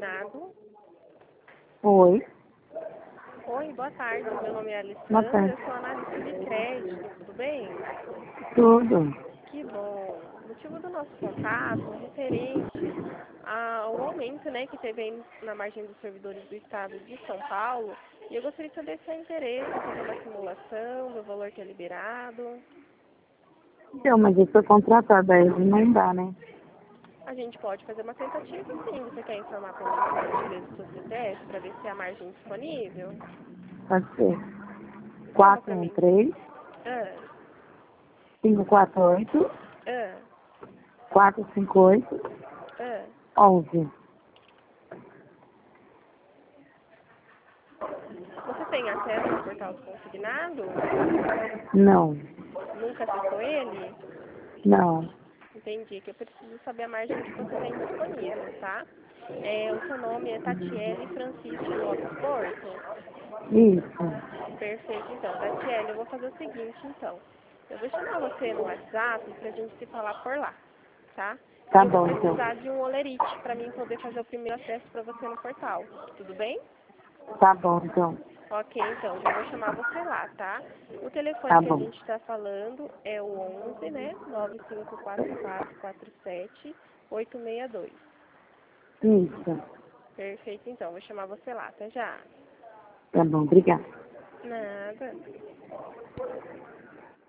Consignado. Oi. Oi, boa tarde. Meu nome é Boa Alessandra, tarde. eu sou analista de crédito, tudo bem? Tudo. Que bom. O motivo do nosso contato é referente ao aumento, né, que teve aí na margem dos servidores do estado de São Paulo. E eu gostaria de saber se há interesse em fazer uma simulação do valor que é liberado. Então, mas eu sou contratada, aí não dá, né? A gente pode fazer uma tentativa, sim. Você quer informar para mim por gentileza o seu CPF para ver se há margem disponível? Pode ser. Fala para mim. 413 Ah, 548 ah, 458 ah. 11. Você tem acesso ao portal do consignado? Não. Nunca acessou ele? Não. Entendi, que eu preciso saber a margem que você tem disponível, tá? O seu nome é Tatiele Francisco Lopes Porto? Isso. Perfeito, então. Tatiele, eu vou fazer o seguinte, então. Eu vou chamar você no WhatsApp pra gente se falar por lá, tá? E Tá eu vou bom, então. precisar de um olerite pra mim poder fazer o primeiro acesso pra você no portal. Tudo bem? Tá bom, então. Ok, então, já vou chamar você lá, tá? O telefone Tá que a bom. gente está falando é o 11, né? 954447-862. Isso. Perfeito, então, vou chamar você lá, até já. Tá bom, obrigada. Nada.